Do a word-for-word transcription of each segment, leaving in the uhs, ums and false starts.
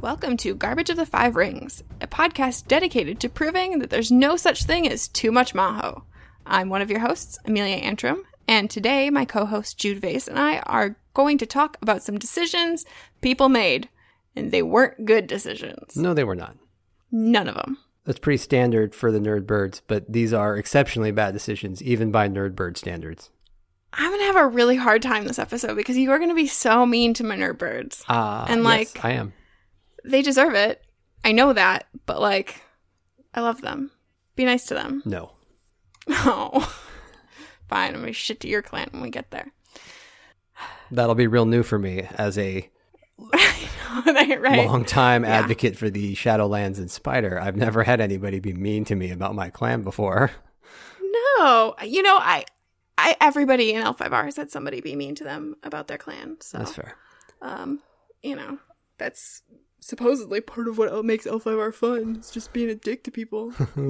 Welcome to Garbage of the Five Rings, a podcast dedicated to proving that there's no such thing as too much Maho. I'm one of your hosts, Amelia Antrim, and today my co-host Jude Vase and I are going to talk about some decisions people made, and they weren't good decisions. No, they were not. None of them. That's pretty standard for the Nerdbirds, but these are exceptionally bad decisions, even by Nerdbird standards. I'm going to have a really hard time this episode because you are going to be so mean to my Nerdbirds. Uh, and like, yes, I am. They deserve it. I know that, but like, I love them. Be nice to them. No. Oh. Fine, I'm going to shit to your clan when we get there. That'll be real new for me as a right. long-time yeah. advocate for the Shadowlands and Spider. I've never had anybody be mean to me about my clan before. No. You know, I, I everybody in L five R has had somebody be mean to them about their clan. So, that's fair. Um, you know, that's supposedly part of what makes L five R fun. It's just being a dick to people.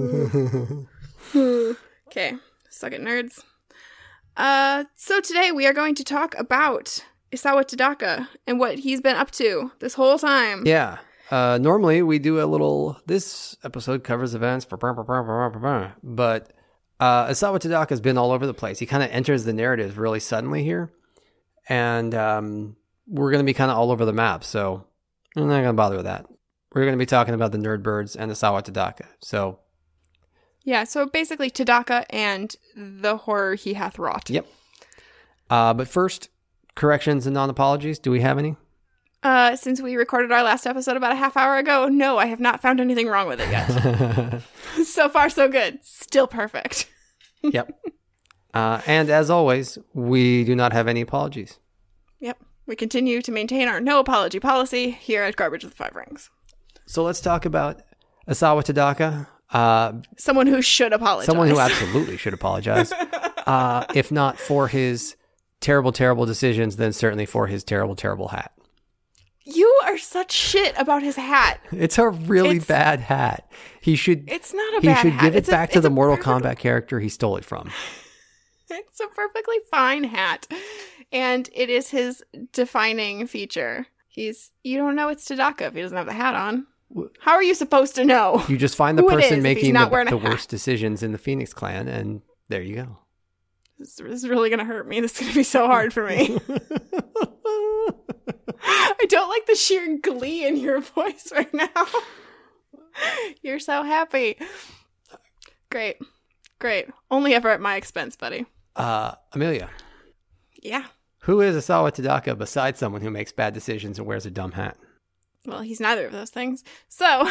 Okay, suck it, nerds. Uh, so today we are going to talk about Isawa Tadaka and what he's been up to this whole time. Yeah. Uh, normally we do a little, this episode covers events, but uh, Isawa Tadaka has been all over the place. He kind of enters the narrative really suddenly here, and um, we're going to be kind of all over the map, so I'm not going to bother with that. We're going to be talking about the Nerdbirds and Isawa Tadaka, so... Yeah, so basically Tadaka and the horror he hath wrought. Yep. Uh, but first, corrections and non-apologies. Do we have any? Uh, since we recorded our last episode about a half hour ago, no, I have not found anything wrong with it yet. So far, so good. Still perfect. Yep. Uh, and as always, we do not have any apologies. Yep. We continue to maintain our no apology policy here at Garbage of the Five Rings. So let's talk about Isawa Tadaka. Uh, someone who should apologize. Someone who absolutely should apologize. Uh, if not for his terrible, terrible decisions, then certainly for his terrible, terrible hat. You are such shit about his hat. It's a really it's, bad hat. He should. It's not a he bad hat. He should give it's it back a, to the Mortal perfect, Kombat character he stole it from. It's a perfectly fine hat. And it is his defining feature. He's, you don't know it's Tadaka if he doesn't have the hat on. How are you supposed to know? You just find the person making the, the worst decisions in the Phoenix clan, and there you go. This, this is really going to hurt me. This is going to be so hard for me. I don't like the sheer glee in your voice right now. You're so happy. Great. Great. Only ever at my expense, buddy. Uh, Amelia. Yeah. Who is Isawa Tadaka besides someone who makes bad decisions and wears a dumb hat? Well, he's neither of those things. So,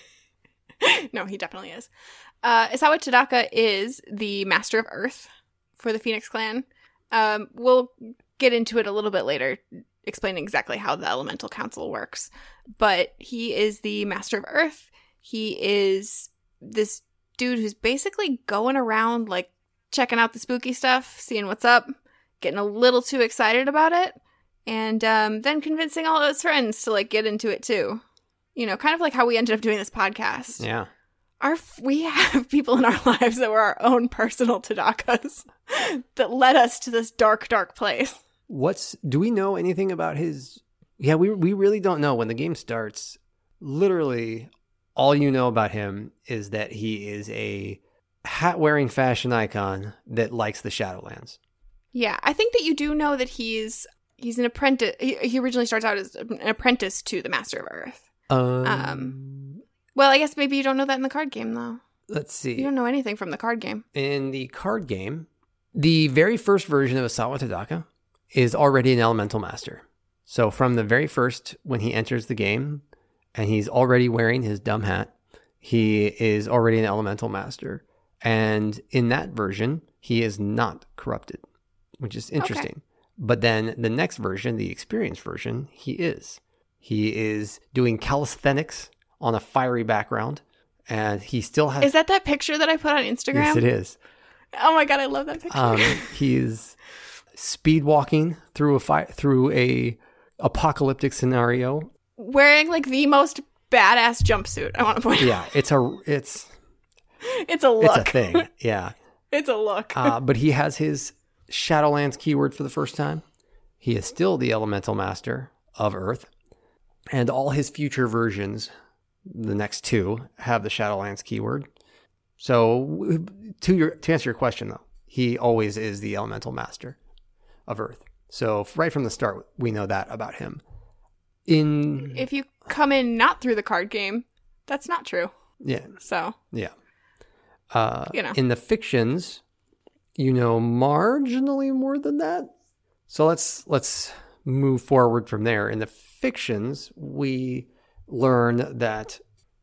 no, he definitely is. Uh, Isawa Tadaka is the Master of Earth for the Phoenix Clan. Um, we'll get into it a little bit later, explaining exactly how the Elemental Council works. But he is the Master of Earth. He is this dude who's basically going around, like, checking out the spooky stuff, seeing what's up, getting a little too excited about it. And um, then convincing all of his friends to, like, get into it, too. You know, kind of like how we ended up doing this podcast. Yeah. Our We have people in our lives that were our own personal Tadakas that led us to this dark, dark place. What's... Do we know anything about his... Yeah, we we really don't know. When the game starts, literally, all you know about him is that he is a hat-wearing fashion icon that likes the Shadowlands. Yeah, I think that you do know that he's... He's an apprentice. He, he originally starts out as an apprentice to the Master of Earth. Um, um, well, I guess maybe you don't know that in the card game, though. Let's see. You don't know anything from the card game. In the card game, the very first version of Isawa Tadaka is already an Elemental Master. So from the very first, when he enters the game, and he's already wearing his dumb hat, he is already an Elemental Master. And in that version, he is not corrupted, which is interesting. Okay. But then the next version, the experience version, he is. He is doing calisthenics on a fiery background, and he still has... Is that that picture that I put on Instagram? Yes, it is. Oh my god, I love that picture. Um, he's speed walking through a fi- through a apocalyptic scenario, wearing like the most badass jumpsuit. I want to point out. Yeah, it's a it's it's a look. It's a thing. Yeah, it's a look. uh, but he has his Shadowlands keyword for the first time. He is still the Elemental Master of Earth. And all his future versions, the next two, have the Shadowlands keyword. So to your to answer your question, though, he always is the elemental master of Earth. So right from the start, we know that about him. In If you come in not through the card game, that's not true. Yeah. So. Yeah. Uh, you know. In the fictions, you know marginally more than that. So let's let's move forward from there. In the fictions, we learn that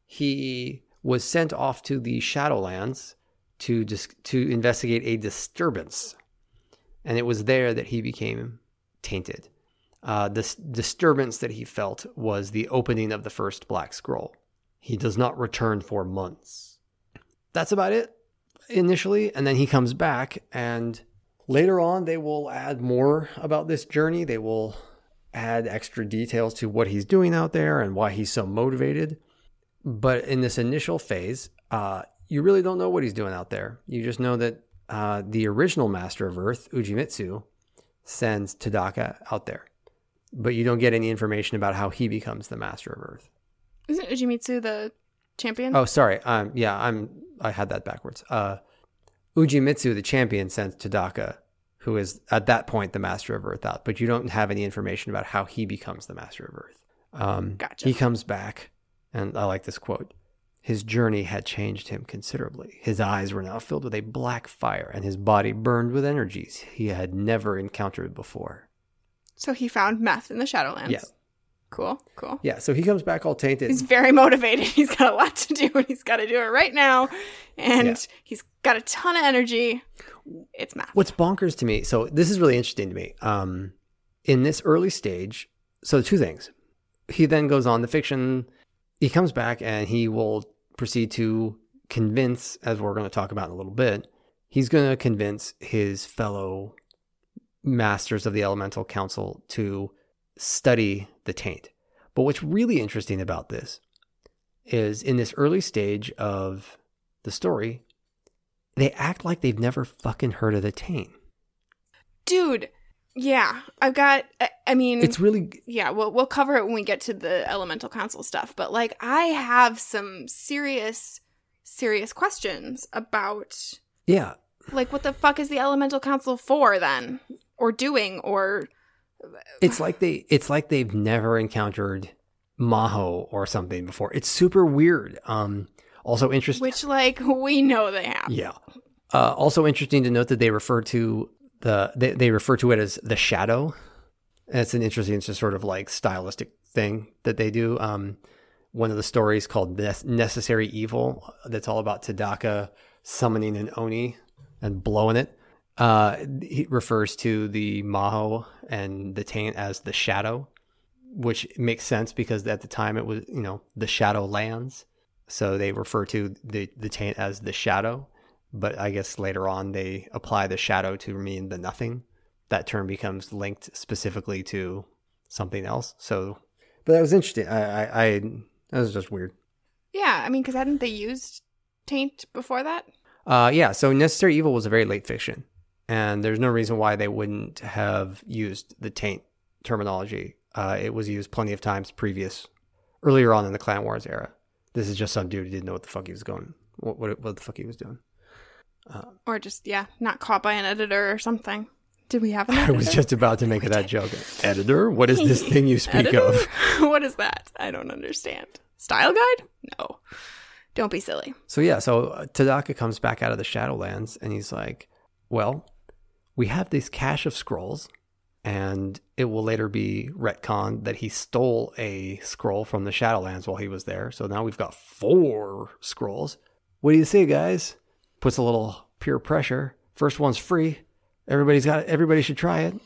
he was sent off to the Shadowlands to dis- to investigate a disturbance, and it was there that he became tainted. Uh, this disturbance that he felt was the opening of the first Black Scroll. He does not return for months. That's about it initially, and then he comes back, and later on they will add more about this journey. They will add extra details to what he's doing out there and why he's so motivated. But in this initial phase, uh, you really don't know what he's doing out there. You just know that uh, the original Master of Earth, Ujimitsu, sends Tadaka out there. But you don't get any information about how he becomes the Master of Earth. Isn't Ujimitsu the champion? Oh, sorry. Um, yeah, I'm. I had that backwards. Uh, Ujimitsu, the champion, sends Tadaka, who is at that point the Master of Earth, out. But you don't have any information about how he becomes the Master of Earth. Um, Gotcha. He comes back, and I like this quote. His journey had changed him considerably. His eyes were now filled with a black fire, and his body burned with energies he had never encountered before. So he found meth in the Shadowlands. Yeah. Cool, cool. Yeah, so he comes back all tainted. He's very motivated. He's got a lot to do, and he's got to do it right now. And Yeah. he's got a ton of energy. It's math. What's bonkers to me, so this is really interesting to me. Um, in this early stage, so two things. He then goes on the fiction. He comes back and he will proceed to convince, as we're going to talk about in a little bit, he's going to convince his fellow masters of the Elemental Council to study the taint. But what's really interesting about this is in this early stage of the story, they act like they've never fucking heard of the taint. Dude, yeah. I've got, I, I mean... It's really... Yeah, we'll, we'll cover it when we get to the Elemental Council stuff. But, like, I have some serious, serious questions about... Yeah. Like, what the fuck is the Elemental Council for, then? Or doing, or... It's like they it's like they've never encountered Maho or something before. It's super weird. Um also interesting Which, like, we know they have. Yeah. Uh also interesting to note that they refer to the they, they refer to it as the shadow. And it's an interesting it's just sort of like stylistic thing that they do. Um one of the stories called Necessary Evil, that's all about Tadaka summoning an Oni and blowing it. Uh, he refers to the Maho and the taint as the shadow, which makes sense because at the time it was, you know, the shadow lands. So they refer to the, the taint as the shadow. But I guess later on they apply the shadow to mean the nothing. That term becomes linked specifically to something else. So, but that was interesting. I, I, I that was just weird. Yeah, I mean, because hadn't they used taint before that? Uh, yeah. So Necessary Evil was a very late fiction. And there's no reason why they wouldn't have used the taint terminology. Uh, it was used plenty of times previous, earlier on in the Clan Wars era. This is just some dude who didn't know what the fuck he was going, what what, what the fuck he was doing. Uh, or just, yeah, not caught by an editor or something. Did we have an editor? I was just about to make that joke. Editor? What is this thing you speak of? What is that? I don't understand. Style guide? No. Don't be silly. So yeah, so uh, Tadaka comes back out of the Shadowlands and he's like, well, we have this cache of scrolls, and it will later be retconned that he stole a scroll from the Shadowlands while he was there. So now we've got four scrolls. What do you say, guys? Puts a little peer pressure. First one's free. Everybody's got it. Everybody should try it.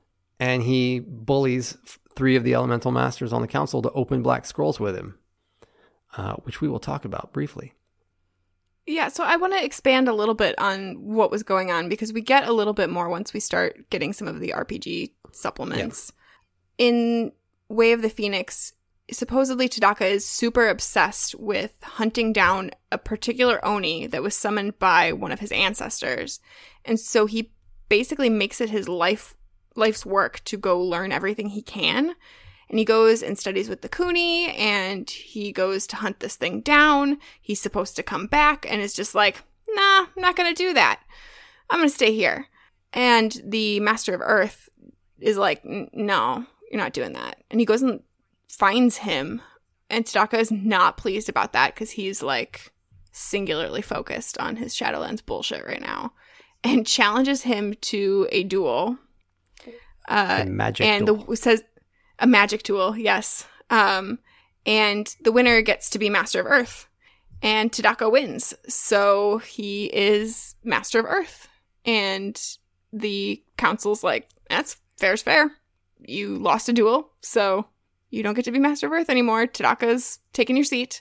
And he bullies three of the Elemental Masters on the council to open black scrolls with him, uh, which we will talk about briefly. Yeah, so I want to expand a little bit on what was going on because we get a little bit more once we start getting some of the R P G supplements. Yeah. In Way of the Phoenix, supposedly Tadaka is super obsessed with hunting down a particular Oni that was summoned by one of his ancestors. And so he basically makes it his life life's work to go learn everything he can. And he goes and studies with the Kuni, and he goes to hunt this thing down. He's supposed to come back, and is just like, nah, I'm not going to do that. I'm going to stay here. And the Master of Earth is like, no, you're not doing that. And he goes and finds him. And Tadaka is not pleased about that because he's like singularly focused on his Shadowlands bullshit right now. And challenges him to a duel. Uh, a magic and duel. The, says a magic duel, yes. Um, and the winner gets to be Master of Earth. And Tadaka wins. So he is Master of Earth. And the council's like, that's fair's fair. You lost a duel, so you don't get to be Master of Earth anymore. Tadaka's taking your seat.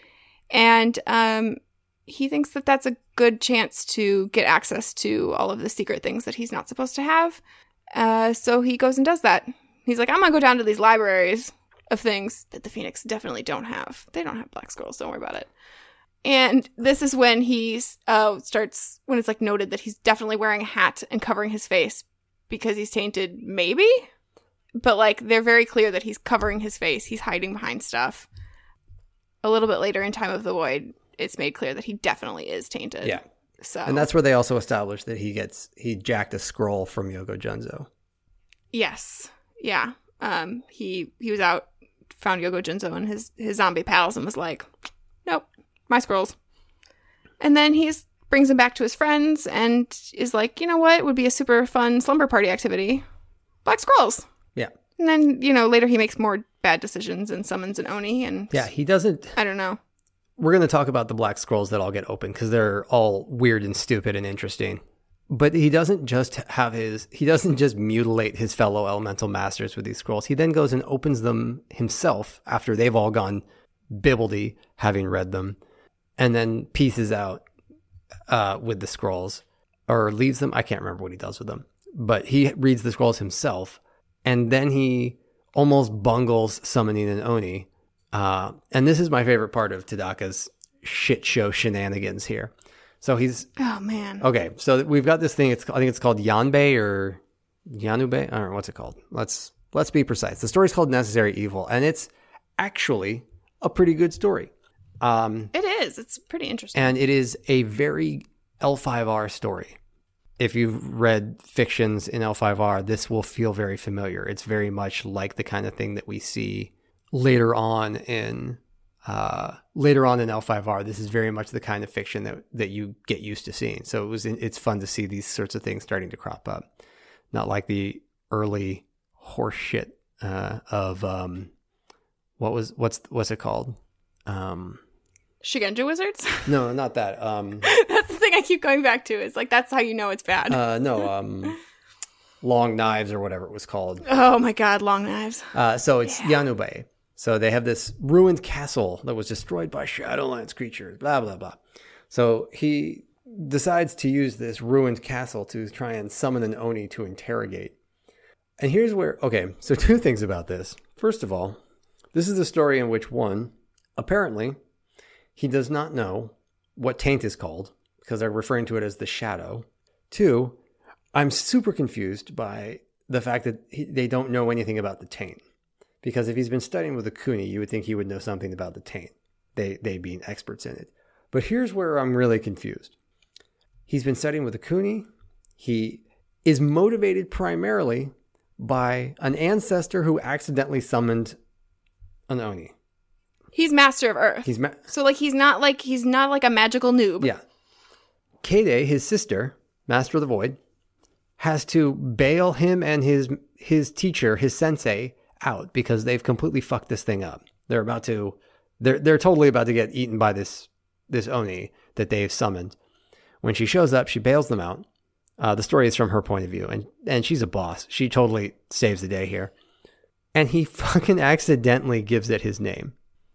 And um, he thinks that that's a good chance to get access to all of the secret things that he's not supposed to have. Uh, so he goes and does that. He's like, I'm going to go down to these libraries of things that the Phoenix definitely don't have. They don't have black scrolls. Don't worry about it. And this is when he uh, starts, when it's like noted that he's definitely wearing a hat and covering his face because he's tainted, maybe? But like, they're very clear that he's covering his face. He's hiding behind stuff. A little bit later in Time of the Void, it's made clear that he definitely is tainted. Yeah. So, and that's where they also established that he gets, he jacked a scroll from Yogo Junzo. Yes. Yeah. Um, he, he was out, found Yogo Junzo and his, his zombie pals and was like, nope, my scrolls. And then he brings him back to his friends and is like, you know what would be a super fun slumber party activity? Black scrolls. Yeah. And then, you know, later he makes more bad decisions and summons an Oni and... Yeah, he doesn't... I don't know. We're going to talk about the black scrolls that all get open because they're all weird and stupid and interesting. But he doesn't just have his... He doesn't just mutilate his fellow elemental masters with these scrolls. He then goes and opens them himself after they've all gone bibbledy, having read them, and then pieces out uh, with the scrolls. Or leaves them. I can't remember what he does with them. But he reads the scrolls himself. And then he almost bungles summoning an Oni. Uh, and this is my favorite part of Tadaka's shit show shenanigans here. So he's... Oh, man. Okay, so we've got this thing. It's I think it's called Yanbei or Yanubei. I don't know. What's it called? Let's let's be precise. The story's called Necessary Evil. And it's actually a pretty good story. Um, it is. It's pretty interesting. And it is a very L five R story. If you've read fictions in L five R, this will feel very familiar. It's very much like the kind of thing that we see later on in uh, later on in L five R. This is very much the kind of fiction that, that you get used to seeing. So it was it's fun to see these sorts of things starting to crop up. Not like the early horse shit uh, of um, what was what's what's it called? Um, Shigenja Wizards? No, not that. Um, that's the thing I keep going back to. It's like, that's how you know it's bad. uh, no, um, Long Knives or whatever it was called. Oh my god, Long Knives. Uh, so it's Yeah. Yanubei. So they have this ruined castle that was destroyed by Shadowlands creatures, blah, blah, blah. So he decides to use this ruined castle to try and summon an Oni to interrogate. And here's where, okay, so two things about this. First of all, this is a story in which, one, apparently, he does not know what taint is called, because they're referring to it as the shadow. Two, I'm super confused by the fact that he, they don't know anything about the taint. Because if he's been studying with the Kuni, you would think he would know something about the taint, they, they being experts in it. But here's where I'm really confused. He's been studying with the Kuni. He is motivated primarily by an ancestor who accidentally summoned an Oni. He's Master of Earth. He's ma- so like he's not like he's not like a magical noob. Yeah. Kade, his sister, Master of the Void, has to bail him and his his teacher, his sensei, out because they've completely fucked this thing up. They're about to they're they're totally about to get eaten by this this Oni that they've summoned. When she shows up, she bails them out. Uh, the story is from her point of view, and and she's a boss. She totally saves the day here. And he fucking accidentally gives it his name.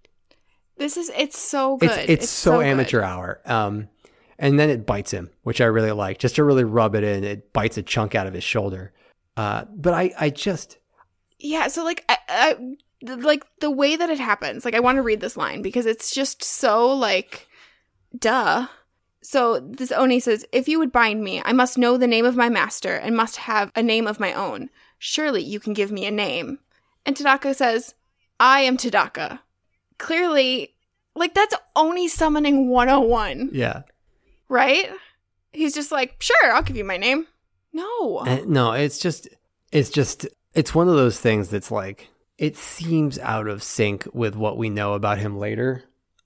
This is, it's so good. It's, it's, it's so, so amateur good. hour. Um, and then it bites him, which I really like. Just to really rub it in, it bites a chunk out of his shoulder. Uh, but I, I just... Yeah, so like, I, I, like the way that it happens, like I want to read this line because it's just so like, duh. So this Oni says, if you would bind me, I must know the name of my master and must have a name of my own. Surely you can give me a name. And Tadaka says, I am Tadaka. Clearly, like, that's Oni summoning one oh one. Yeah. Right? He's just like, sure, I'll give you my name. No. And, no, it's just, it's just, it's one of those things that's like, it seems out of sync with what we know about him later.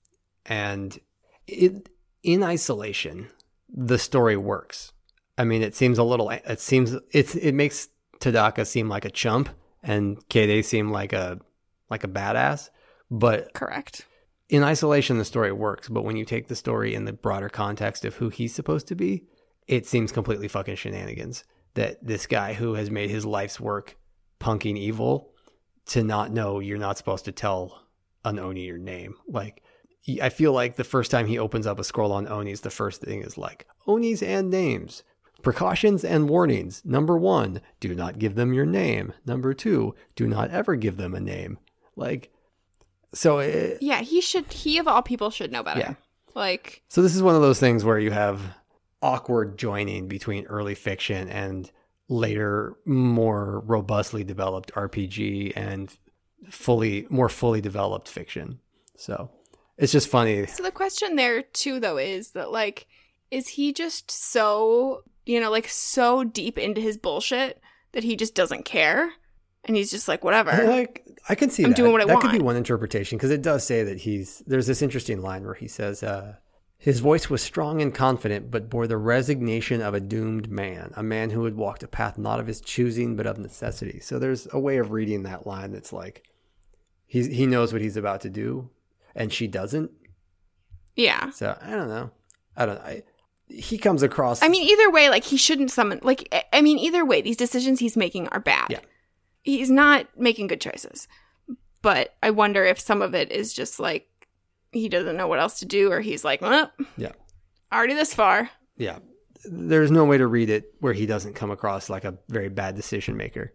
And it, in isolation, the story works. I mean, it seems a little, it seems, it's, it makes Tadaka seem like a chump and Kade seem like a, like a badass. But correct. In isolation, the story works. But when you take the story in the broader context of who he's supposed to be, it seems completely fucking shenanigans that this guy who has made his life's work punking evil to not know you're not supposed to tell an Oni your name. Like, I feel like the first time he opens up a scroll on Onis, the first thing is like, Onis and names. Precautions and warnings. Number one, do not give them your name. Number two, do not ever give them a name. Like, so... It, yeah, he should, he of all people should know better. Yeah. Like... So this is one of those things where you have awkward joining between early fiction and later more robustly developed R P G and fully, more fully developed fiction. So it's just funny. So the question there too, though, is that like, is he just so, you know, like so deep into his bullshit that he just doesn't care? And he's just like, whatever. Like, I can see I'm that. doing what I that want. That could be one interpretation, because it does say that he's, there's this interesting line where he says, uh, his voice was strong and confident, but bore the resignation of a doomed man, a man who had walked a path not of his choosing, but of necessity. So there's a way of reading that line that's like, he's, he knows what he's about to do, and she doesn't. Yeah. So I don't know. I don't know. I, he comes across... I mean, either way, like, he shouldn't summon... Like, I mean, either way, these decisions he's making are bad. Yeah. He's not making good choices. But I wonder if some of it is just, like, he doesn't know what else to do, or he's like, well, yeah, already this far. Yeah. There's no way to read it where he doesn't come across like a very bad decision maker.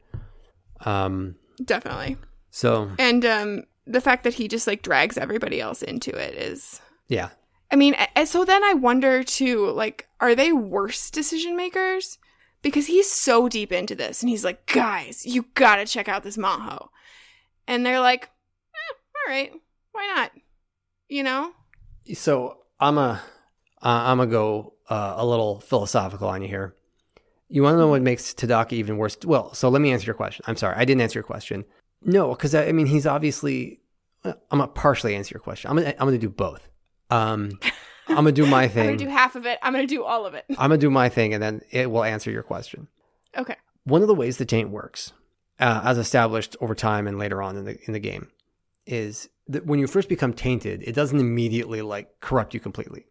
Um, Definitely. So... And um, the fact that he just, like, drags everybody else into it is... Yeah. I mean, so then I wonder, too, like, are they worse decision makers? Because he's so deep into this, and he's like, guys, you gotta check out this Maho. And they're like, eh, all right, why not? You know? So I'm a, uh, I'm gonna go uh, a little philosophical on you here. You want to know what makes Tadaka even worse? Well, so let me answer your question. I'm sorry, I didn't answer your question. No, because I, I mean, he's obviously... I'm gonna partially answer your question. I'm gonna, I'm gonna do both. Um, I'm gonna do my thing. I'm gonna do half of it. I'm gonna do all of it. I'm gonna do my thing, and then it will answer your question. Okay. One of the ways the taint works, uh, as established over time and later on in the in the game, is that when you first become tainted, it doesn't immediately like corrupt you completely.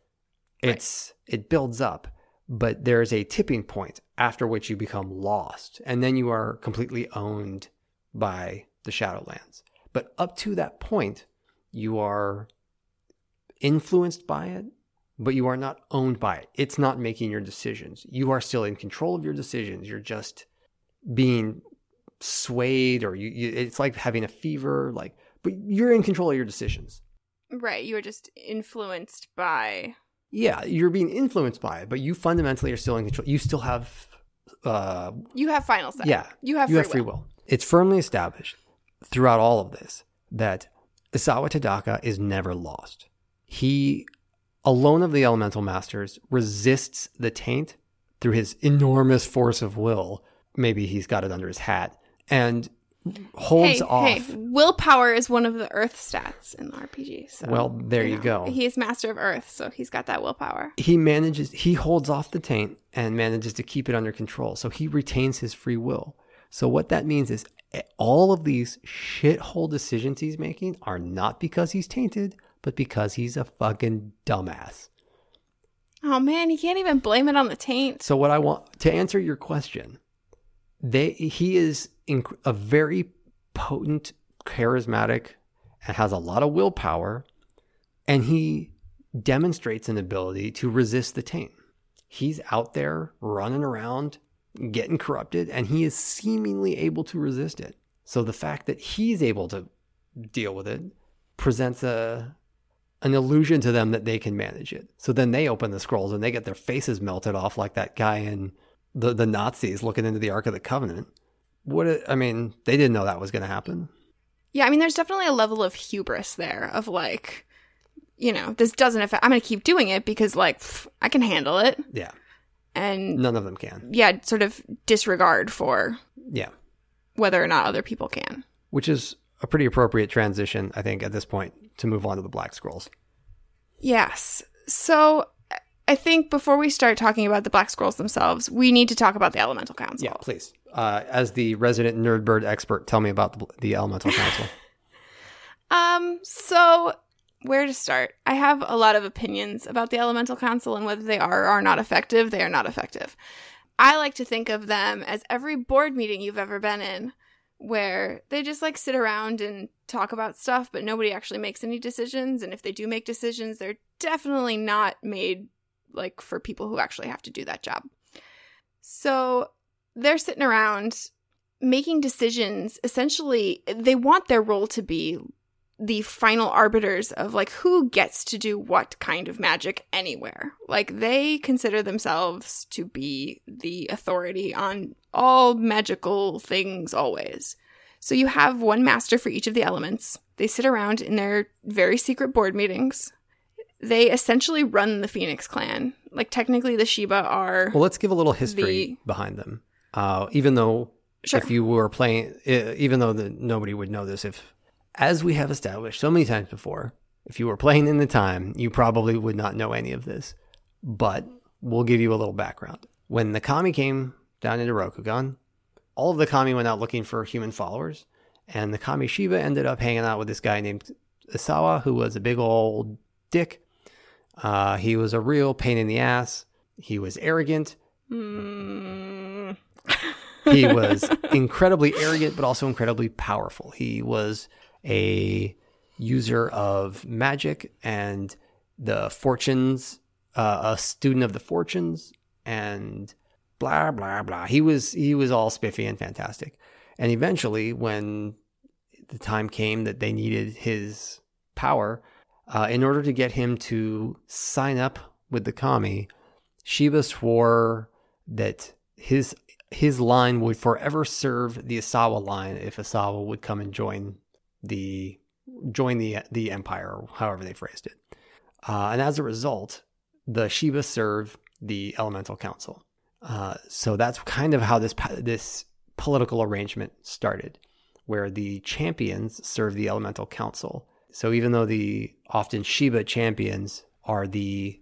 It's right. It builds up, but there's a tipping point after which you become lost, and then you are completely owned by the Shadowlands. But up to that point, you are influenced by it, but you are not owned by it. It's not making your decisions. You are still in control of your decisions. You're just being swayed, or you, you it's like having a fever, like, but you're in control of your decisions. Right. You are just influenced by... Yeah, you're being influenced by it, but you fundamentally are still in control. You still have... Uh, you have final say. Yeah. You have, you free, have free will. will. It's firmly established throughout all of this that Isawa Tadaka is never lost. He, alone of the Elemental Masters, resists the taint through his enormous force of will. Maybe he's got it under his hat. And holds hey, off. Hey, willpower is one of the Earth stats in the R P G. So, well, there you, know, go. He's Master of Earth, so he's got that willpower. He manages, he holds off the taint and manages to keep it under control. So he retains his free will. So what that means is all of these shithole decisions he's making are not because he's tainted, but because he's a fucking dumbass. Oh man, you can't even blame it on the taint. So what I want to answer your question, they he is inc- a very potent, charismatic, and has a lot of willpower, and he demonstrates an ability to resist the taint. He's out there running around, getting corrupted, and he is seemingly able to resist it. So the fact that he's able to deal with it presents a an illusion to them that they can manage it. So then they open the scrolls and they get their faces melted off like that guy in the, the Nazis looking into the Ark of the Covenant. what? It, I mean, they didn't know that was going to happen. Yeah, I mean, there's definitely a level of hubris there of like, you know, this doesn't affect. I'm going to keep doing it because like pff, I can handle it. Yeah. And none of them can. Yeah, sort of disregard for yeah whether or not other people can. Which is a pretty appropriate transition, I think, at this point to move on to the Black Scrolls. Yes. So I think before we start talking about the Black Scrolls themselves, we need to talk about the Elemental Council. Yeah, please. Uh, as the resident nerdbird expert, tell me about the, the Elemental Council. um. So where to start? I have a lot of opinions about the Elemental Council and whether they are or are not effective. They are not effective. I like to think of them as every board meeting you've ever been in, where they just like sit around and talk about stuff, but nobody actually makes any decisions. And if they do make decisions, they're definitely not made like for people who actually have to do that job. So they're sitting around making decisions. Essentially, they want their role to be the final arbiters of like who gets to do what kind of magic anywhere. Like they consider themselves to be the authority on all magical things always. So you have one master for each of the elements. They sit around in their very secret board meetings. They essentially run the Phoenix Clan. Like technically the Shiba are... Well, let's give a little history the... behind them. Uh, even though sure. if you were playing, even though the, nobody would know this, if as we have established so many times before, if you were playing in the time, you probably would not know any of this. But we'll give you a little background. When the Kami came down into Rokugan, all of the Kami went out looking for human followers, and the Kami Shiba ended up hanging out with this guy named Isawa, who was a big old dick. Uh, he was a real pain in the ass. He was arrogant. Mm. He was incredibly arrogant, but also incredibly powerful. He was a user of magic and the fortunes, uh, a student of the fortunes, and blah, blah, blah. He was, he was all spiffy and fantastic. And eventually, when the time came that they needed his power, uh, in order to get him to sign up with the Kami, Shiba swore that his his line would forever serve the Isawa line if Isawa would come and join the join the the empire, or however they phrased it. Uh, and as a result, the Shiba serve the Elemental Council. Uh, so that's kind of how this this political arrangement started, where the champions serve the Elemental Council. So even though the often Shiba champions are the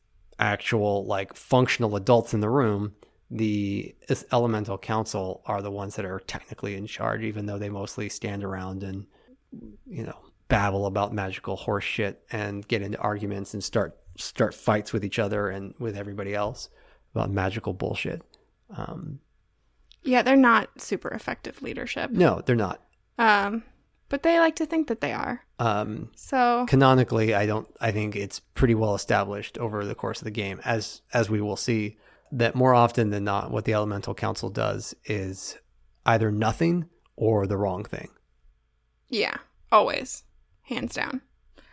actual like functional adults in the room, the Elemental Council are the ones that are technically in charge, even though they mostly stand around and, you know, babble about magical horse shit and get into arguments and start start fights with each other and with everybody else about magical bullshit. Um, yeah, they're not super effective leadership. No, they're not. Um, but they like to think that they are. Um, so canonically, I don't. I think it's pretty well established over the course of the game, as as we will see, that more often than not, what the Elemental Council does is either nothing or the wrong thing. Yeah, always, hands down.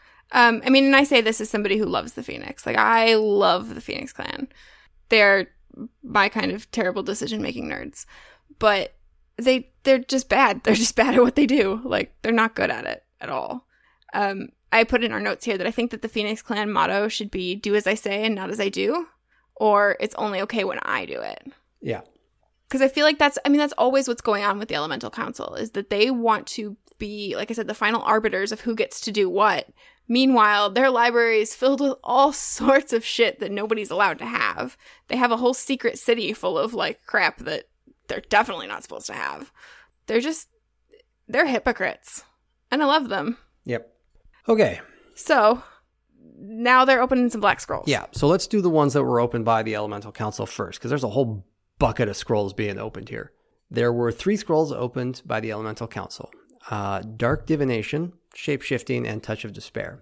Um, I mean, and I say this as somebody who loves the Phoenix. Like, I love the Phoenix Clan. They're my kind of terrible decision-making nerds. But they, they're just bad. They're just bad at what they do. Like, they're not good at it at all. Um, I put in our notes here that I think that the Phoenix Clan motto should be, do as I say and not as I do. Or it's only okay when I do it. Yeah. Because I feel like that's, I mean, that's always what's going on with the Elemental Council, is that they want to be, like I said, the final arbiters of who gets to do what. Meanwhile, their library is filled with all sorts of shit that nobody's allowed to have. They have a whole secret city full of, like, crap that they're definitely not supposed to have. They're just, they're hypocrites. And I love them. Yep. Okay. So, now they're opening some Black Scrolls. Yeah, so let's do the ones that were opened by the Elemental Council first, because there's a whole bucket of scrolls being opened here. There were three scrolls opened by the Elemental Council. Uh, Dark Divination, Shapeshifting, and Touch of Despair.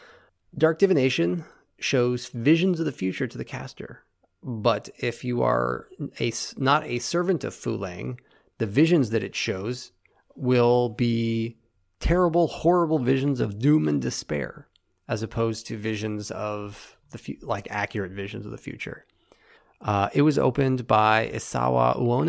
Dark Divination shows visions of the future to the caster. But if you are a, not a servant of Fulang, the visions that it shows will be terrible, horrible visions of doom and despair, as opposed to visions of the fu- like accurate visions of the future. Uh, it was opened by Isawa Uona,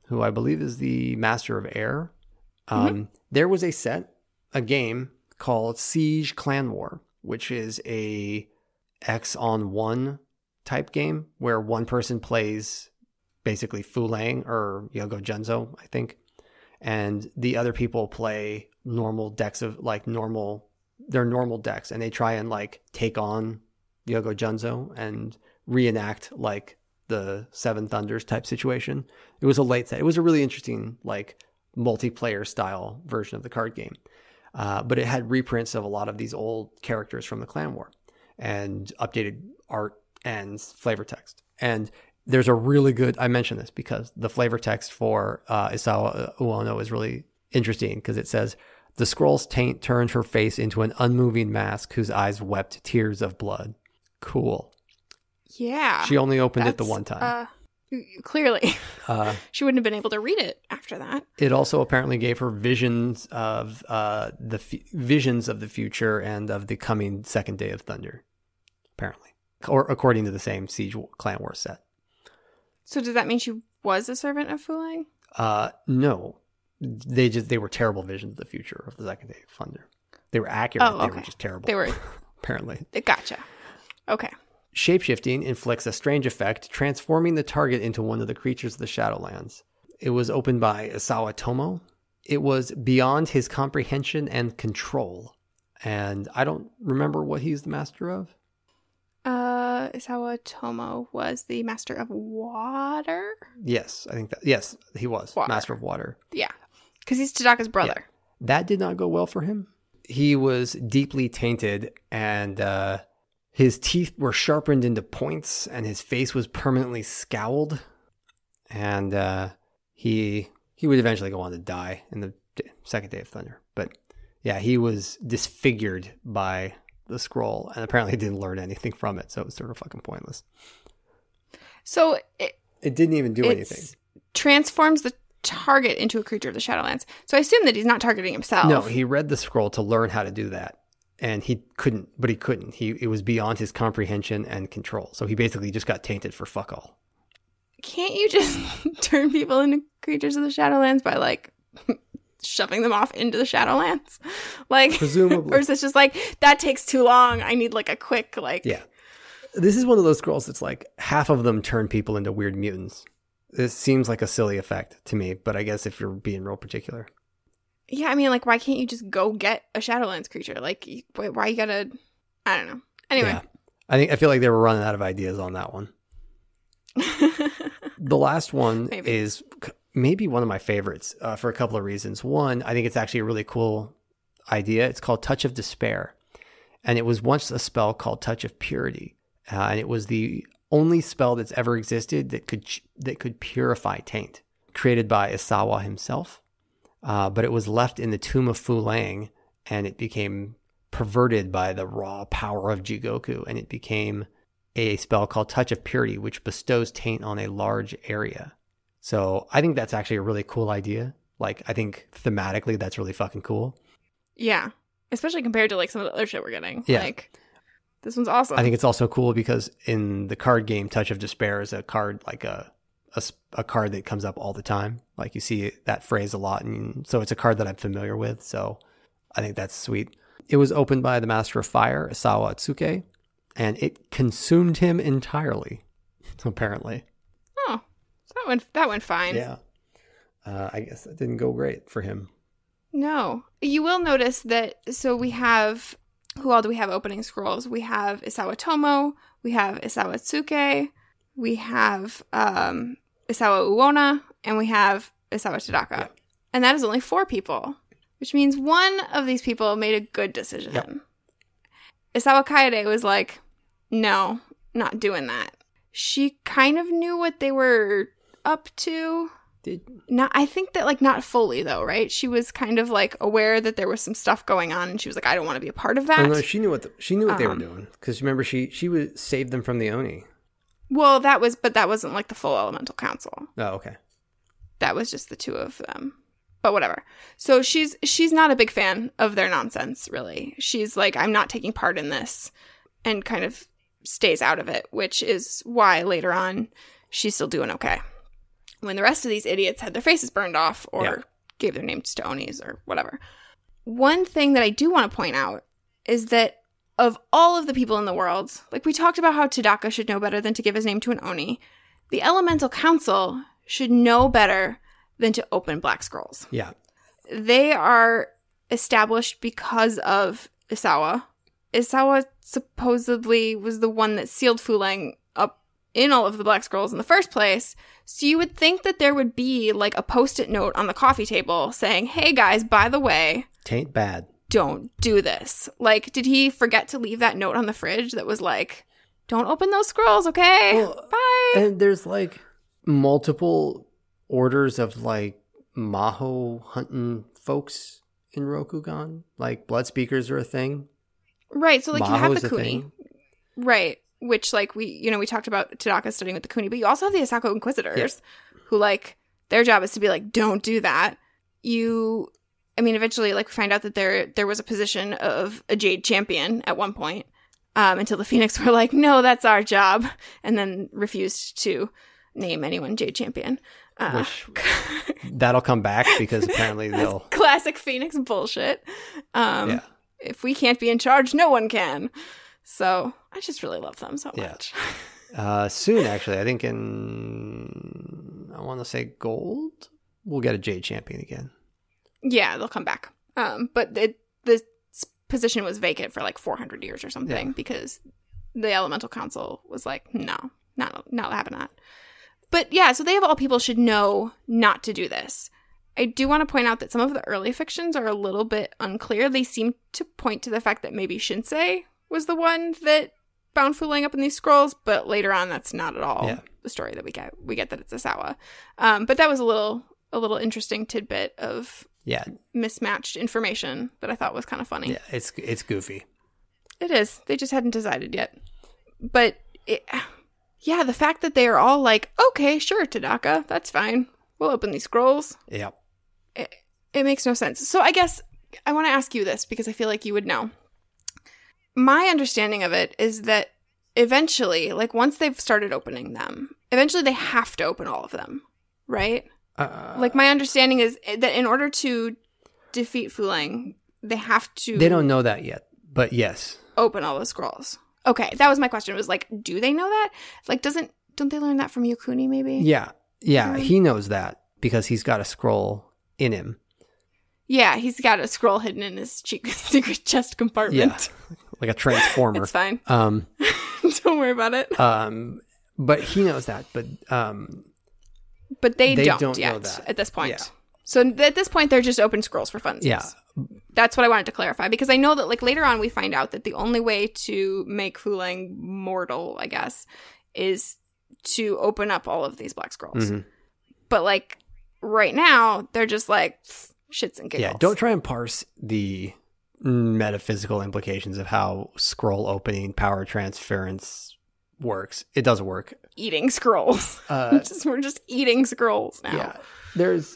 who I believe is the master of air. Um, mm-hmm. There was a set, a game called Siege Clan War, which is a X on one type game where one person plays basically Fu Lang or Yogo Junzo, I think. And the other people play normal decks of like normal, their normal decks. And they try and like take on Yogo Junzo and reenact like the Seven Thunders type situation. It was a late set. It was a really interesting like multiplayer style version of the card game. Uh, but it had reprints of a lot of these old characters from the Clan War and updated art and flavor text. And there's a really good, I mentioned this because the flavor text for uh, Isawa Uono is really interesting because it says, the scroll's taint turned her face into an unmoving mask whose eyes wept tears of blood. Cool. Yeah. She only opened it the one time. Uh, clearly. Uh, she wouldn't have been able to read it after that. It also apparently gave her visions of uh, the f- visions of the future and of the coming second day of Thunder, apparently. Or according to the same Siege Clan War set. So does that mean she was a servant of Fu Lang? Uh, no. They just they were terrible visions of the future of the second day of Thunder. They were accurate. Oh, okay. They were just terrible. They were apparently. Gotcha. Okay. Shapeshifting inflicts a strange effect, transforming the target into one of the creatures of the Shadowlands. It was opened by Isawa Tomo. It was beyond his comprehension and control. And I don't remember what he's the master of. Uh, Isawa Tomo was the master of water? Yes, I think that. Yes, he was. Water. Master of water. Yeah. Because he's Tadaka's brother. Yeah. That did not go well for him. He was deeply tainted and uh, his teeth were sharpened into points and his face was permanently scowled. And uh, he he would eventually go on to die in the second day of Thunder. But yeah, he was disfigured by the scroll and apparently didn't learn anything from it. So it was sort of fucking pointless. So it, it didn't even do anything. Transforms the target into a creature of the Shadowlands. So I assume that he's not targeting himself. No, he read the scroll to learn how to do that. And he couldn't, but he couldn't. He It was beyond his comprehension and control. So he basically just got tainted for fuck all. Can't you just turn people into creatures of the Shadowlands by like shoving them off into the Shadowlands? Like, presumably. Or is this just like, that takes too long. I need like a quick, like. Yeah. This is one of those scrolls that's like half of them turn people into weird mutants. This seems like a silly effect to me, but I guess if you're being real particular. Yeah, I mean, like, why can't you just go get a Shadowlands creature? Like, why you gotta, I don't know. Anyway. Yeah. I think I feel like they were running out of ideas on that one. The last one maybe. is maybe one of my favorites uh, for a couple of reasons. One, I think it's actually a really cool idea. It's called Touch of Despair. And it was once a spell called Touch of Purity. Uh, and it was the only spell that's ever existed that could that could purify taint, created by Isawa himself. Uh, but it was left in the tomb of Fu Lang, and it became perverted by the raw power of Jigoku, and it became a spell called Touch of Purity, which bestows taint on a large area. So I think that's actually a really cool idea. Like, I think thematically that's really fucking cool. Yeah, especially compared to like some of the other shit we're getting. Yeah. Like, this one's awesome. I think it's also cool because in the card game, Touch of Despair is a card like a, a, a card that comes up all the time. Like you see that phrase a lot. And so it's a card that I'm familiar with. So I think that's sweet. It was opened by the Master of Fire, Isawa Atsuke, and it consumed him entirely, apparently. Oh, so that went, that went fine. Yeah. Uh, I guess that didn't go great for him. No. You will notice that, so we have... Who all do we have opening scrolls? We have Isawa Tomo, we have Isawa Tsuke, we have um, Isawa Uona, and we have Isawa Tadaka. Yep. And that is only four people, which means one of these people made a good decision. Yep. Isawa Kaede was like, no, not doing that. She kind of knew what they were up to. Did not I think that like not fully though, right? She was kind of like aware that there was some stuff going on, and she was like, I don't want to be a part of that. Oh, no, she knew what the, she knew what um, they were doing, because remember she she would save them from the Oni. Well, that was, but that wasn't like the full Elemental Council. Oh, okay. That was just the two of them. But whatever. So she's she's not a big fan of their nonsense, really. She's like, I'm not taking part in this, and kind of stays out of it, which is why later on she's still doing okay. when the rest of these idiots had their faces burned off or Yeah. gave their names to Onis or whatever. One thing that I do want to point out is that of all of the people in the world, like we talked about how Tadaka should know better than to give his name to an Oni, the Elemental Council should know better than to open black scrolls. Yeah. They are established because of Isawa. Isawa supposedly was the one that sealed Fulang up in all of the black scrolls in the first place. So you would think that there would be like a post-it note on the coffee table saying, hey guys, by the way, Tain't bad. don't do this. Like, did he forget to leave that note on the fridge that was like, don't open those scrolls, okay? Well, Bye. And there's like multiple orders of like Maho hunting folks in Rokugan. Like blood speakers are a thing. Right, so like you have Maho's the a Kuni. thing. Right, which like we, you know, we talked about Tadaka studying with the Kuni, but you also have the Asako Inquisitors Yeah. who like, their job is to be like, don't do that. You, I mean, eventually like we find out that there there was a position of a Jade Champion at one point um, until the Phoenix were like, no, that's our job, and then refused to name anyone Jade Champion. Uh, Which that'll come back because apparently they'll. classic Phoenix bullshit. Um, Yeah. If we can't be in charge, no one can. So I just really love them so Yeah. much. Uh, soon, actually, I think in I want to say gold, we'll get a Jade Champion again. Yeah, they'll come back. Um, but it, the position was vacant for like four hundred years or something Yeah. because the Elemental Council was like, no, not not having that. But yeah, so they of all people should know not to do this. I do want to point out that some of the early fictions are a little bit unclear. They seem to point to the fact that maybe Shinsei was the one that bound Fulang up in these scrolls, but later on, that's not at all Yeah. the story that we get. We get that it's Isawa. Um, but that was a little a little interesting tidbit of Yeah, mismatched information that I thought was kind of funny. yeah, it's it's goofy. It is. They just hadn't decided yet. But it, yeah, the fact that they are all like, okay, sure, Tadaka, that's fine. We'll open these scrolls. Yep. It, it makes no sense. So I guess I want to ask you this because I feel like you would know. My understanding of it is that eventually, like once they've started opening them, eventually they have to open all of them, right? Uh, Like my understanding is that in order to defeat Fulang, they have to they don't know that yet, but yes. open all the scrolls. Okay, that was my question. It was like, do they know that? Like, doesn't don't they learn that from Yukuni? Maybe. Yeah, yeah, Um, he knows that because he's got a scroll in him. Yeah, he's got a scroll hidden in his cheek, secret chest compartment. Yeah, like a transformer. It's fine. Um, Don't worry about it. um, but he knows that. But um, But they, they don't, don't know yet that. at this point. Yeah. So th- at this point, they're just open scrolls for funsies. yeah, That's what I wanted to clarify because I know that like later on we find out that the only way to make Fulang mortal, I guess, is to open up all of these black scrolls. mhm. But like right now, they're just like pff, shits and giggles. yeah. Don't try and parse the metaphysical implications of how scroll opening power transference works. It doesn't work. eating scrolls. Uh, just, we're just eating scrolls now. yeah, there's.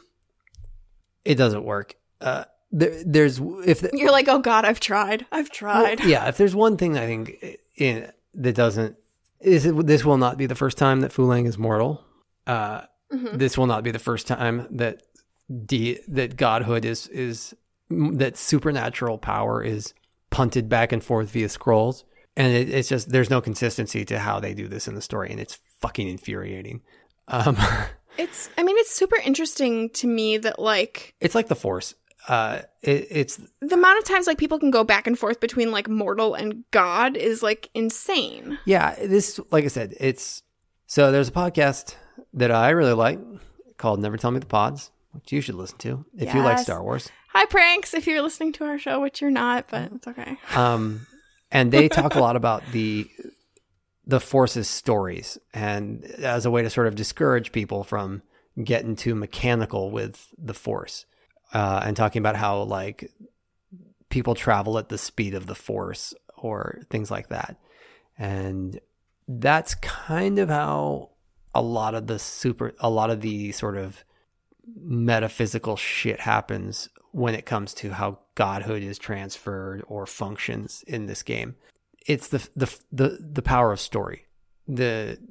It doesn't work. Uh, there, there's if the, You're like, oh god, I've tried. I've tried. Well, yeah, if there's one thing that I think in that doesn't is it, this will not be the first time that Fulang is mortal. Uh, Mhm. This will not be the first time that de- that godhood is is that supernatural power is punted back and forth via scrolls, and it, it's just there's no consistency to how they do this in the story, and it's fucking infuriating. Um, It's, I mean, it's super interesting to me that like it's like the Force. Uh, it, it's the amount of times like people can go back and forth between like mortal and god is like insane. Yeah, this, like I said, it's so there's a podcast that I really like called Never Tell Me the Pods, which you should listen to if you like Yes. Star Wars. Hi, Pranks, if you're listening to our show, which you're not, but it's okay. Um, and they talk a lot about the the Force's stories, and as a way to sort of discourage people from getting too mechanical with the Force, uh, and talking about how like people travel at the speed of the Force or things like that, and that's kind of how a lot of the super, a lot of the sort of metaphysical shit happens when it comes to how godhood is transferred or functions in this game. It's the the the the power of story. The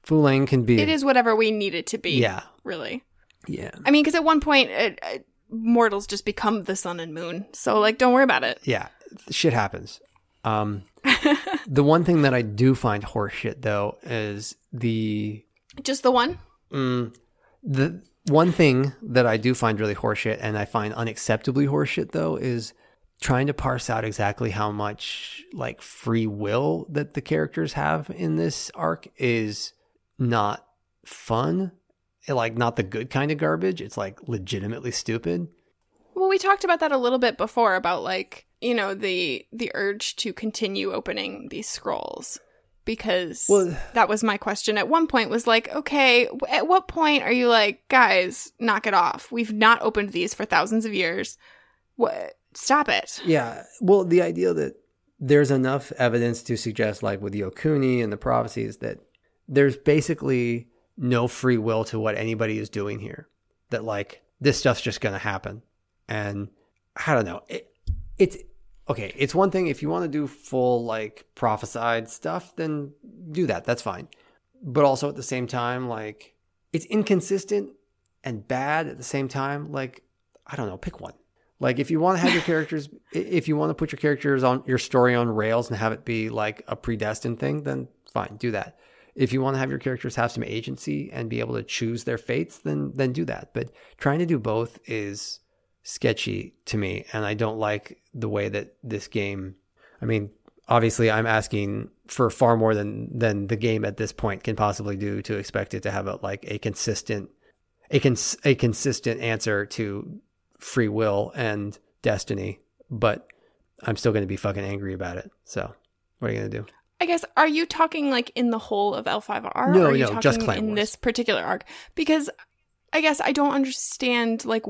Fu Leng can be. It is whatever we need it to be. Yeah. Really. Yeah. I mean, because at one point, it, it, mortals just become the sun and moon. So, like, don't worry about it. Yeah. Shit happens. Um, the one thing that I do find horseshit, though, is the... Just the one? Mm, the one thing that I do find really horseshit, and I find unacceptably horseshit, though, is trying to parse out exactly how much, like, free will that the characters have in this arc is not fun. Like, not the good kind of garbage. It's, like, legitimately stupid. Well, we talked about that a little bit before about, like, you know, the the urge to continue opening these scrolls. Because well, that was my question at one point, was like, okay, at what point are you like, guys, knock it off. We've not opened these for thousands of years. What? Stop it. Yeah. Well, the idea that there's enough evidence to suggest, like with Yokuni and the prophecies, that there's basically no free will to what anybody is doing here. That, like, this stuff's just going to happen. And I don't know. It, it's okay. It's one thing if you want to do full, like, prophesied stuff, then do that. That's fine. But also at the same time, like, it's inconsistent and bad at the same time. Like, I don't know. Pick one. Like, if you want to have your characters, if you want to put your characters on your story on rails and have it be like a predestined thing, then fine, do that. If you want to have your characters have some agency and be able to choose their fates, then then do that. But trying to do both is sketchy to me, and I don't like the way that this game. I mean, obviously, I'm asking for far more than than the game at this point can possibly do to expect it to have a like a consistent, a cons, a consistent answer to free will and destiny. But I'm still going to be fucking angry about it. So, what are you going to do? I guess, are you talking like in the whole of L five R? No, or are you no, talking just Clan in Wars. this particular arc? Because I guess I don't understand, like,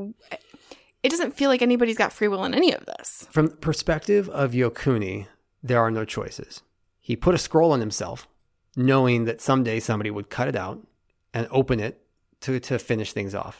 it doesn't feel like anybody's got free will in any of this. From the perspective of Yokuni, there are no choices. He put a scroll on himself, knowing that someday somebody would cut it out and open it to, to finish things off.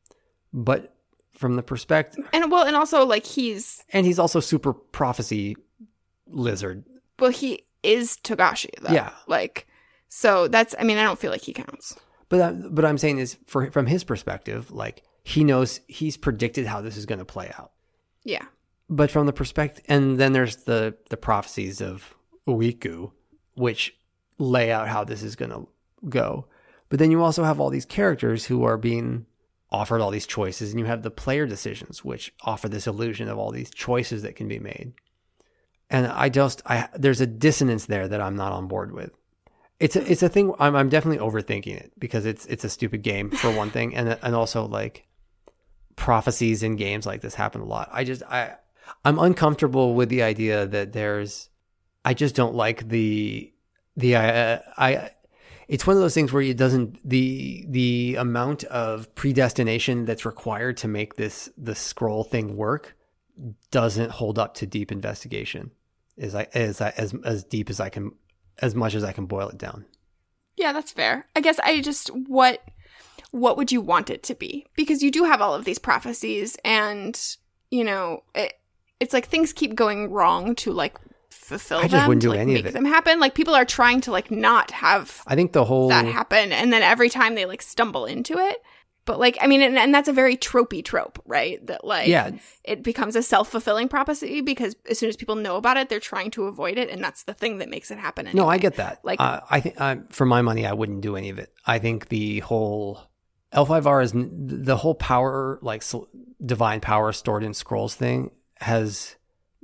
But from the perspective... And, well, and also, like, he's... And he's also super prophecy lizard. Well, he is Togashi, though. Yeah. Like, so that's... I mean, I don't feel like he counts. But that, but I'm saying is, for from his perspective, like, he knows, he's predicted how this is going to play out. Yeah. But from the perspective... And then there's the, the prophecies of Uiku, which lay out how this is going to go. But then you also have all these characters who are being offered all these choices, and you have the player decisions, which offer this illusion of all these choices that can be made. And I just, I there's a dissonance there that I'm not on board with. It's a, it's a thing. I'm, I'm definitely overthinking it because it's, it's a stupid game for one thing, and and also like prophecies in games like this happen a lot. I just, I, I'm uncomfortable with the idea that there's, I just don't like the, the, uh, I. It's one of those things where it doesn't, the the amount of predestination that's required to make this the scroll thing work doesn't hold up to deep investigation. Is I as as as deep as I can, as much as I can boil it down. Yeah, that's fair. I guess I just what what would you want it to be? Because you do have all of these prophecies, and you know it, it's like things keep going wrong to like. fulfill I just them, wouldn't to, do like, any make of it. them happen. Like, people are trying to like not have I think the whole that happen, and then every time they like stumble into it. But like, I mean, and, and that's a very tropey trope, right? That like, yeah, it becomes a self-fulfilling prophecy because as soon as people know about it, they're trying to avoid it, and that's the thing that makes it happen. Anyway. No, I get that. Like, uh, I think uh, for my money, I wouldn't do any of it. I think the whole L five R is the whole power, like divine power stored in scrolls thing has.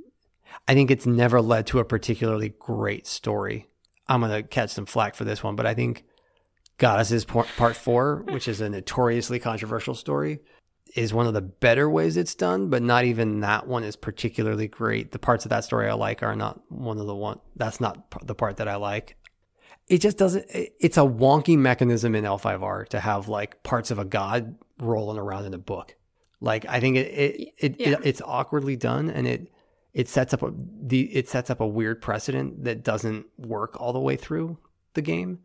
I think it's never led to a particularly great story. I'm going to catch some flack for this one, but I think Goddesses Part four, which is a notoriously controversial story, is one of the better ways it's done, but not even that one is particularly great. The parts of that story I like are not one of the one. That's not the part that I like. It just doesn't, it's a wonky mechanism in L five R to have like parts of a god rolling around in a book. Like, I think it, it, it, yeah. it it's awkwardly done, and it, It sets up a the it sets up a weird precedent that doesn't work all the way through the game.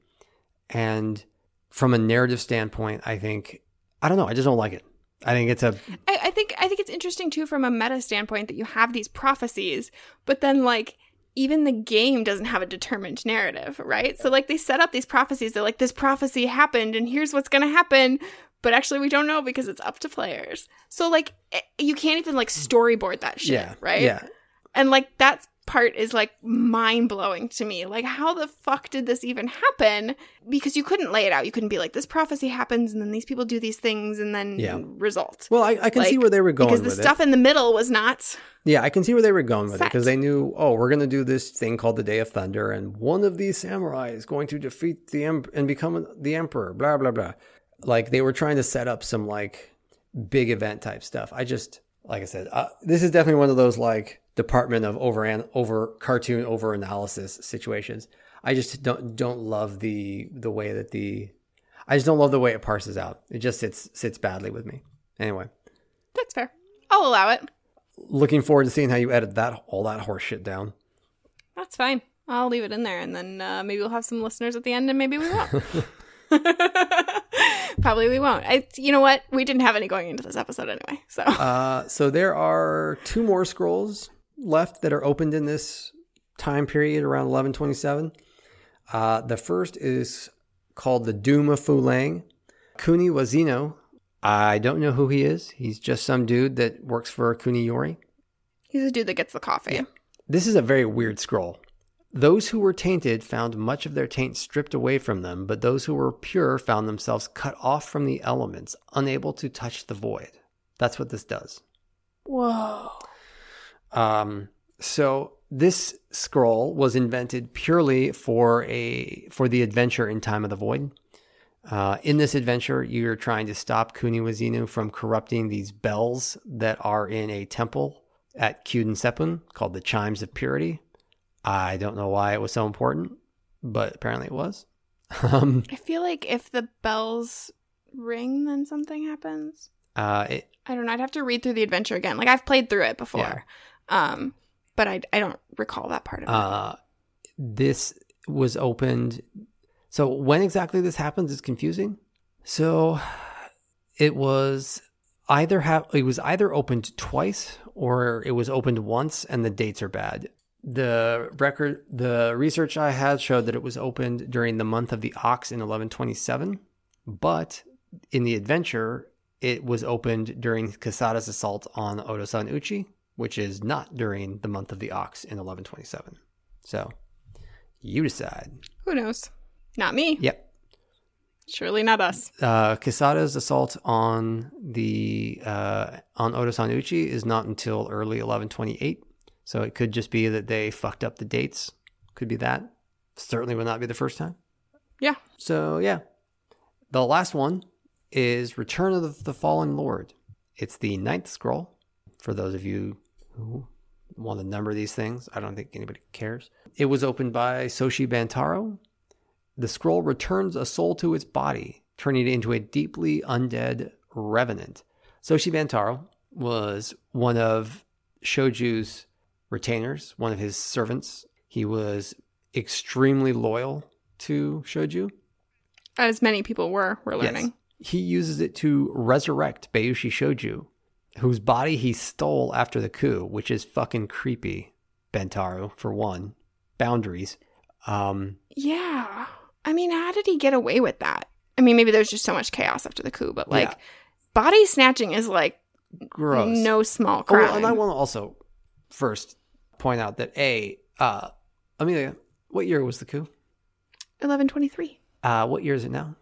And from a narrative standpoint, I think I don't know. I just don't like it. I think it's a. I, I think I think it's interesting too from a meta standpoint that you have these prophecies, but then like even the game doesn't have a determined narrative, right? So, like, they set up these prophecies. They're like, this prophecy happened, and here's what's going to happen. But actually, we don't know because it's up to players. So, like, you can't even, like, storyboard that shit, Yeah. right? Yeah. And, like, that part is, like, mind-blowing to me. Like, how the fuck did this even happen? Because you couldn't lay it out. You couldn't be like, this prophecy happens, and then these people do these things, and then Yeah. result. Well, I, I can Like, see where they were going because with the stuff it. in the middle was not... Yeah, I can see where they were going with it Set. because they knew, oh, we're going to do this thing called the Day of Thunder, and one of these samurai is going to defeat the em- and become the emperor, blah, blah, blah. Like, they were trying to set up some, like, big event type stuff. I just, like I said, uh, this is definitely one of those, like, Department of over over cartoon over analysis situations. I just don't don't love the the way that the I just don't love the way it parses out. It just sits sits badly with me. Anyway, That's fair. I'll allow it. looking forward to seeing how you edit that all that horse shit down. That's fine. I'll leave it in there, and then uh, maybe we'll have some listeners at the end, and maybe we won't. Probably we won't. I, you know what? We didn't have any going into this episode anyway. So, Uh, so there are two more scrolls left that are opened in this time period around eleven twenty-seven. Uh, the first is called the Doom of Fulang. Kuni Wazino. I don't know who he is. He's just some dude that works for Kuniyori. he's a dude that gets the coffee. Yeah. This is a very weird scroll. Those who were tainted found much of their taint stripped away from them, but those who were pure found themselves cut off from the elements, unable to touch the void. That's what this does. Whoa. Um, so this scroll was invented purely for a for the adventure in Time of the Void. Uh, in this adventure, you're trying to stop Kuni Wazinu from corrupting these bells that are in a temple at Kyuden Sepun called the Chimes of Purity. I don't know why it was so important, but apparently it was. um, I feel like if the bells ring, then something happens. uh, it, I don't know. I'd have to read through the adventure again. Like, I've played through it before. Yeah. Um, but I, I don't recall that part of it. uh, this was opened. So when exactly this happens is confusing. So it was either have it was either opened twice or it was opened once, and the dates are bad. The record, the research I had showed that it was opened during the month of the Ox in eleven twenty-seven, but in the adventure, it was opened during Kasada's assault on Otosan Uchi, which is not during the month of the Ox in eleven twenty-seven. So you decide. Who knows? Not me. Yep. Surely not us. Uh, Kasada's assault on the uh, on Otosan Uchi is not until early eleven twenty-eight. So it could just be that they fucked up the dates. Could be that. Certainly would not be the first time. Yeah. So yeah. The last one is Return of the, the Fallen Lord. It's the ninth scroll. For those of you who want to number these things, I don't think anybody cares. It was opened by Soshi Bantaro. The scroll returns a soul to its body, turning it into a deeply undead revenant. Soshi Bantaro was one of Shoju's retainers, one of his servants. He was extremely loyal to Shoju. As many people were, we're learning. Yes. He uses it to resurrect Bayushi Shoju, whose body he stole after the coup, which is fucking creepy. Bantaro, for one. Boundaries. Um, Yeah. I mean, how did he get away with that? I mean, maybe there's just so much chaos after the coup, but like, Yeah. body snatching is like gross. no small Oh, crime. and I want to also first point out that A, uh, Amelia, what year was the coup? eleven twenty-three. Uh, what year is it now?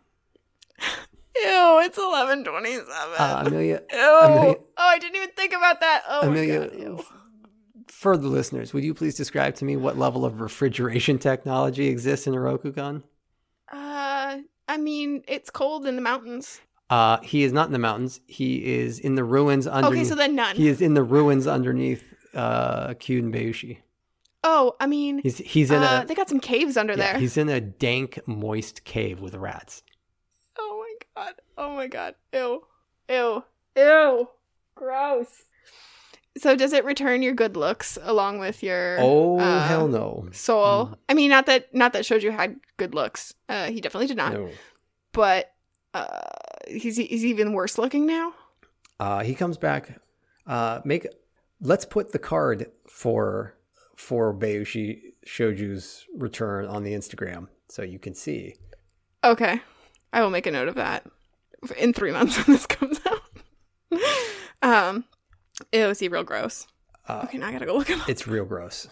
Ew, it's eleven twenty-seven. Uh, Amelia, Ew. Amelia- Oh, I didn't even think about that. Oh, Amelia, my God. Ew. for the listeners, would you please describe to me what level of refrigeration technology exists in a Rokugan? Uh, I mean, it's cold in the mountains. Uh, he is not in the mountains. He is in the ruins underneath. Okay, so then none. He is in the ruins underneath uh, Kyuden Bayushi. Oh, I mean, He's he's in uh, a they got some caves under yeah, there. he's in a dank, moist cave with rats. Oh my God. Oh my God. Ew. Ew. Ew. Gross. So does it return your good looks along with your Oh uh, hell no! soul? Mm. I mean, not that not that Shoju had good looks. Uh, he definitely did not. No. But uh, he's he's even worse looking now. Uh, he comes back. Uh, make let's put the card for for Bayushi Shoju's return on the Instagram so you can see. Okay. I will make a note of that in three months when this comes out. um, it was real gross. Uh, okay, now I gotta go look him up. It's real gross.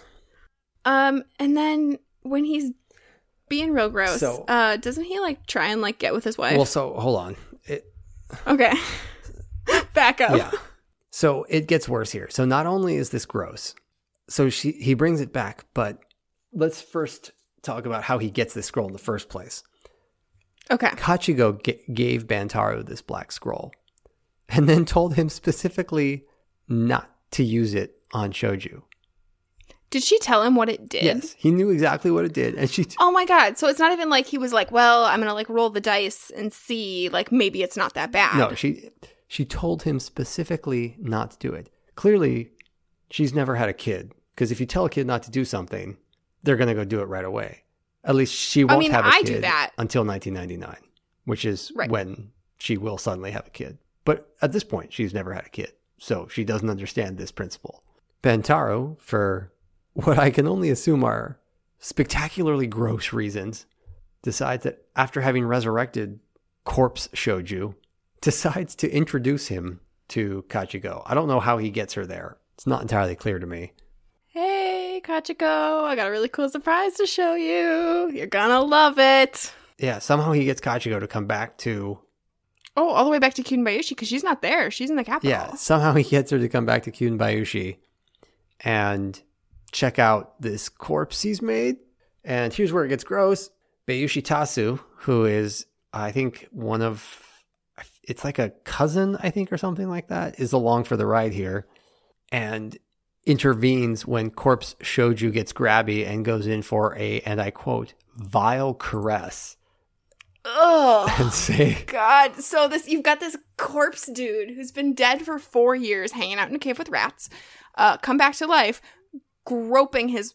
Um, and then when he's being real gross, so, uh, doesn't he like try and like get with his wife? Well, so hold on. It, okay. Back up. Yeah. So it gets worse here. So not only is this gross, so she he brings it back, but let's first talk about how he gets this scroll in the first place. Okay. Kachigo g- gave Bantaro this black scroll and then told him specifically not to use it on Shoju. Did she tell him what it did? Yes, he knew exactly what it did. And she. T- oh my God. So it's not even like he was like, well, I'm going to like roll the dice and see, like maybe it's not that bad. No, she she told him specifically not to do it. Clearly, she's never had a kid. Because if you tell a kid not to do something, they're going to go do it right away. At least she won't I mean, have a I kid do that. until nineteen ninety-nine, which is right. when she will suddenly have a kid. But at this point, she's never had a kid. So she doesn't understand this principle. Bantaro, for what I can only assume are spectacularly gross reasons, decides that after having resurrected corpse Shoju, decides to introduce him to Kachigo. I don't know how he gets her there. It's not entirely clear to me. Hey, Kachiko, I got a really cool surprise to show you. You're gonna love it. Yeah, somehow he gets Kachigo to come back to... Oh, all the way back to Kyuden because she's not there. She's in the capital. Yeah, somehow he gets her to come back to Kyuden and check out this corpse he's made. And here's where it gets gross. Bayushi Tasu, who is, I think, one of... It's like a cousin, I think, or something like that, is along for the ride here. And intervenes when corpse Shoju gets grabby and goes in for a, and I quote, vile caress. Oh, and say, God. So this, you've got this corpse dude who's been dead for four years, hanging out in a cave with rats, uh, come back to life, groping his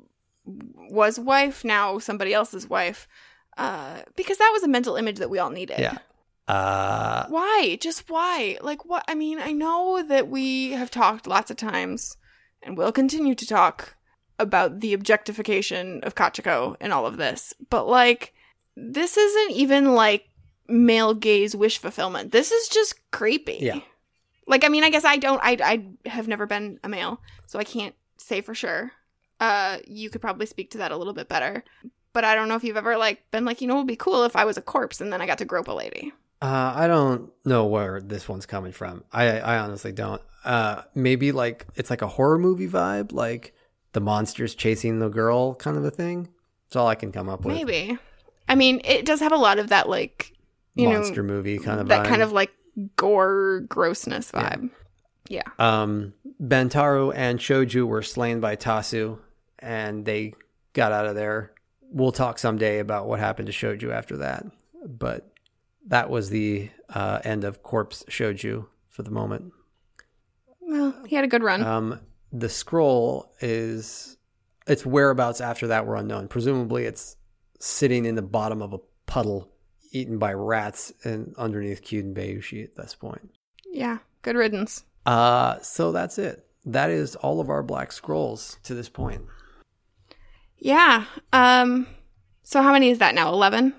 was wife, now somebody else's wife, uh, because that was a mental image that we all needed. Yeah. Uh, why? Just why? Like what? I mean, I know that we have talked lots of times and will continue to talk about the objectification of Kachiko and all of this, but like, this isn't even like male gaze wish fulfillment. This is just creepy. Yeah. Like, I mean, I guess I don't, I, I have never been a male, so I can't say for sure. Uh, you could probably speak to that a little bit better, but I don't know if you've ever like been like, you know, it would be cool if I was a corpse and then I got to grope a lady. Uh, I don't know where this one's coming from. I, I honestly don't. Uh, maybe like it's like a horror movie vibe, like the monsters chasing the girl kind of a thing. That's all I can come up with. Maybe. I mean, it does have a lot of that, like, you monster know, movie kind of that vibe. kind of like gore grossness vibe. Yeah. yeah. Um, Bantaro and Shoju were slain by Tasu, and they got out of there. We'll talk someday about what happened to Shoju after that, but that was the uh, end of Corpse Shoju for the moment. Well, he had a good run. Um, the scroll is, its whereabouts after that were unknown. Presumably it's sitting in the bottom of a puddle eaten by rats and underneath Kyuden Bayushi at this point. Yeah, good riddance. Uh, so that's it. That is all of our black scrolls to this point. Yeah. Um. So how many is that now? eleven?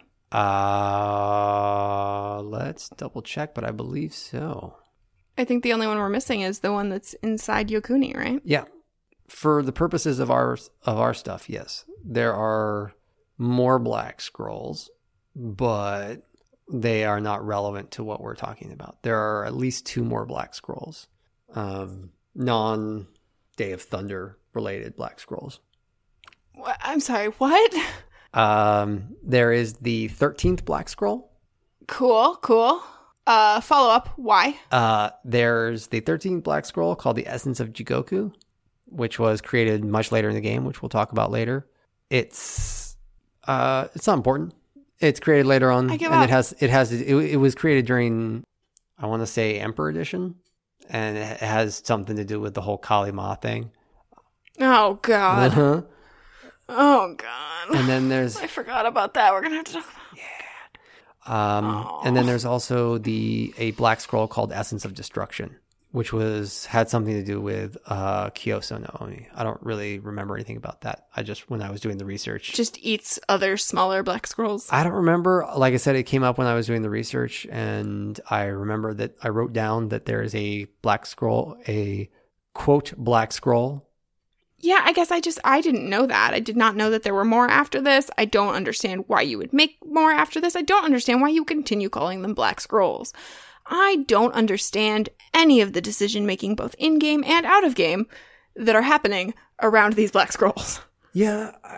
Uh, let's double check, but I believe so. I think the only one we're missing is the one that's inside Yokuni, right? Yeah. For the purposes of our of our stuff, yes. There are more black scrolls, but they are not relevant to what we're talking about. There are at least two more black scrolls. Um, non Day of Thunder related black scrolls. What? I'm sorry, what? Um, there is the thirteenth black scroll. Cool, cool. Uh, follow up, why? Uh, there's the thirteenth black scroll called the Essence of Jigoku, which was created much later in the game, which we'll talk about later. It's uh, it's not important. It's created later on, I give and up. it has it has it, it was created during, I want to say, Emperor Edition, and it has something to do with the whole Kali Ma thing. Oh God. Uh-huh. Oh God. And then there's I forgot about that. We're gonna have to talk about. Um, Aww. and then there's also the a black scroll called Essence of Destruction, which was had something to do with uh, Kyoso no Oni. I don't really remember anything about that. I just, when I was doing the research. Just eats other smaller black scrolls. I don't remember. Like I said, it came up when I was doing the research, and I remember that I wrote down that there is a black scroll, a quote black scroll. Yeah, I guess I just, I didn't know that. I did not know that there were more after this. I don't understand why you would make more after this. I don't understand why you continue calling them black scrolls. I don't understand any of the decision making, both in game and out of game, that are happening around these black scrolls. Yeah, I,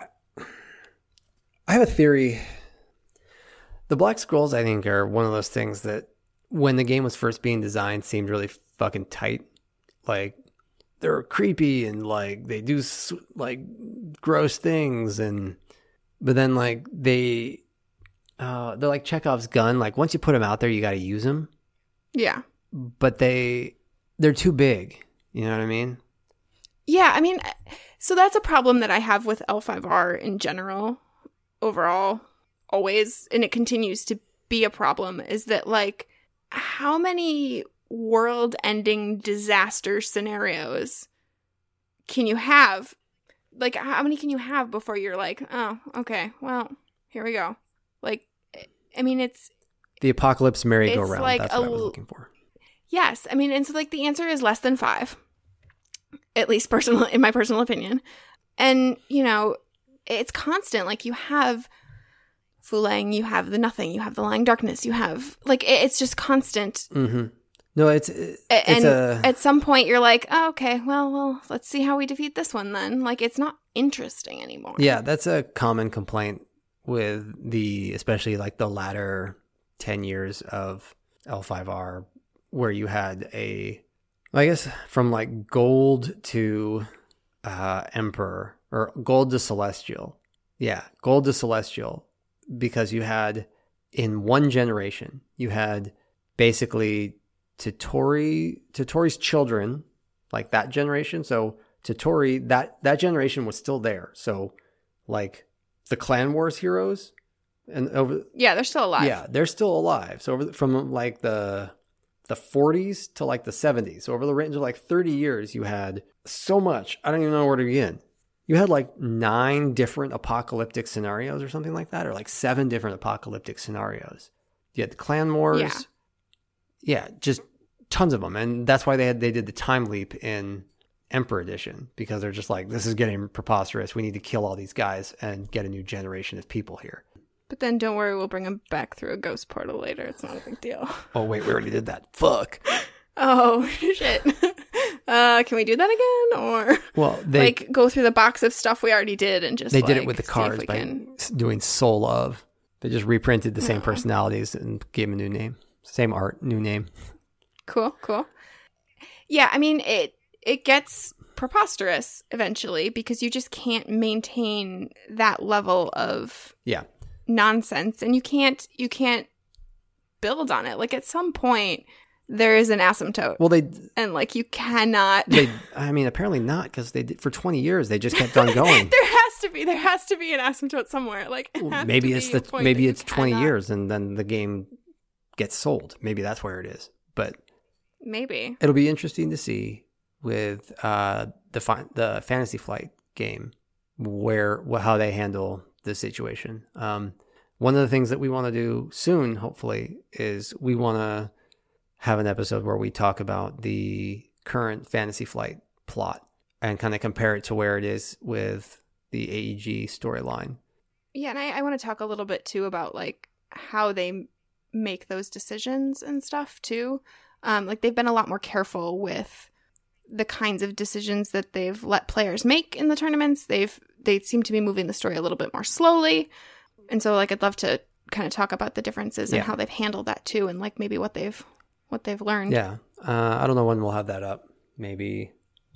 I have a theory. The black scrolls, I think, are one of those things that when the game was first being designed seemed really fucking tight. Like, they're creepy and like they do like gross things, and but then like they uh, they're like Chekhov's gun. Like once you put them out there, you got to use them. Yeah. But they, they're too big. You know what I mean? Yeah, I mean, so that's a problem that I have with L five R in general, overall, always, and it continues to be a problem, is that, like, how many world-ending disaster scenarios can you have? Like, how many can you have before you're like, oh, okay, well, here we go. Like, I mean, it's... The apocalypse merry-go-round, like that's a, what I was looking for. Yes, I mean, and so like the answer is less than five, at least personal, in my personal opinion. And, you know, it's constant. Like you have Fulang, you have the Nothing, you have the Lying Darkness, you have, like, it, it's just constant. Mm-hmm. No, it's, it's and a... at some point you're like, oh, okay, well, well, let's see how we defeat this one then. Like, it's not interesting anymore. Yeah, that's a common complaint with the, especially like the latter ten years of L five R, where you had a, I guess from like gold to uh, Emperor, or gold to Celestial. Yeah, gold to Celestial, because you had in one generation, you had basically Totori, Totori's children, like that generation. So Totori, that, that generation was still there. So like the Clan Wars heroes, and over yeah, they're still alive. Yeah, they're still alive. So over the, from like the the forties to like the seventies, so over the range of like thirty years, you had so much. I don't even know where to begin. You had like nine different apocalyptic scenarios or something like that, or like seven different apocalyptic scenarios. You had the Clan Wars. Yeah, yeah, just tons of them, and that's why they had they did the time leap in Emperor Edition, because they're just like, this is getting preposterous. We need to kill all these guys and get a new generation of people here. But then don't worry, we'll bring them back through a ghost portal later. It's not a big deal. Oh, wait, we already did that. Fuck. Oh, shit. uh, can we do that again? Or, well, they, like, go through the box of stuff we already did and just, They like, did it with the cards by can... doing Soul of. They just reprinted the same oh. personalities and gave them a new name. Same art, new name. Cool, cool. Yeah, I mean, it it gets preposterous eventually, because you just can't maintain that level of... Yeah. nonsense, and you can't you can't build on it. Like at some point there is an asymptote. Well, they and like you cannot. They, I mean, apparently not, because they did for twenty years. They just kept on going. there has to be there has to be an asymptote somewhere. Like it well, maybe it's the maybe it's twenty cannot. years, and then the game gets sold. Maybe that's where it is. But maybe it'll be interesting to see with uh, the fi- the Fantasy Flight game where how they handle the situation. Um, one of the things that we want to do soon, hopefully, is we want to have an episode where we talk about the current Fantasy Flight plot and kind of compare it to where it is with the A E G storyline. Yeah, and I, I want to talk a little bit too about like how they make those decisions and stuff too. Um, like they've been a lot more careful with the kinds of decisions that they've let players make in the tournaments. They've they seem to be moving the story a little bit more slowly. And so like I'd love to kind of talk about the differences and yeah. how they've handled that too, and like maybe what they've what they've learned. Yeah. Uh, I don't know when we'll have that up. Maybe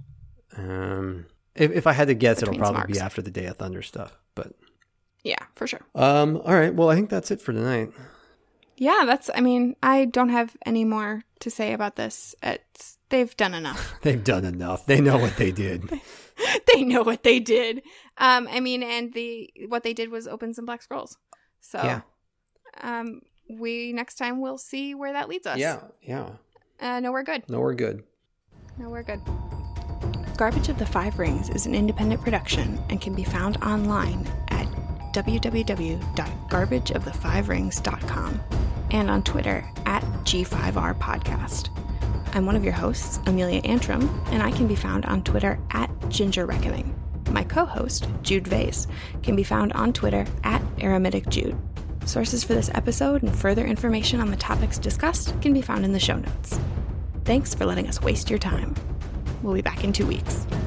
um if if I had to guess, Between it'll probably be after the Day of Thunder stuff, but yeah, for sure. Um all right, well I think that's it for tonight. Yeah, that's I mean, I don't have any more to say about this. It's they've done enough. They've done enough. They know what they did. They know what they did. Um, I mean, and the what they did was open some Black Scrolls. So, yeah. um, we next time we'll see where that leads us. Yeah, yeah. Uh, no, we're good. No, we're good. No, we're good. Garbage of the Five Rings is an independent production and can be found online at w w w dot garbage of the five rings dot com and on Twitter at G five R Podcast. I'm one of your hosts, Amelia Antrim, and I can be found on Twitter at Ginger Reckoning. My co-host, Jude Vase, can be found on Twitter at Eremitic Jude. Sources for this episode and further information on the topics discussed can be found in the show notes. Thanks for letting us waste your time. We'll be back in two weeks.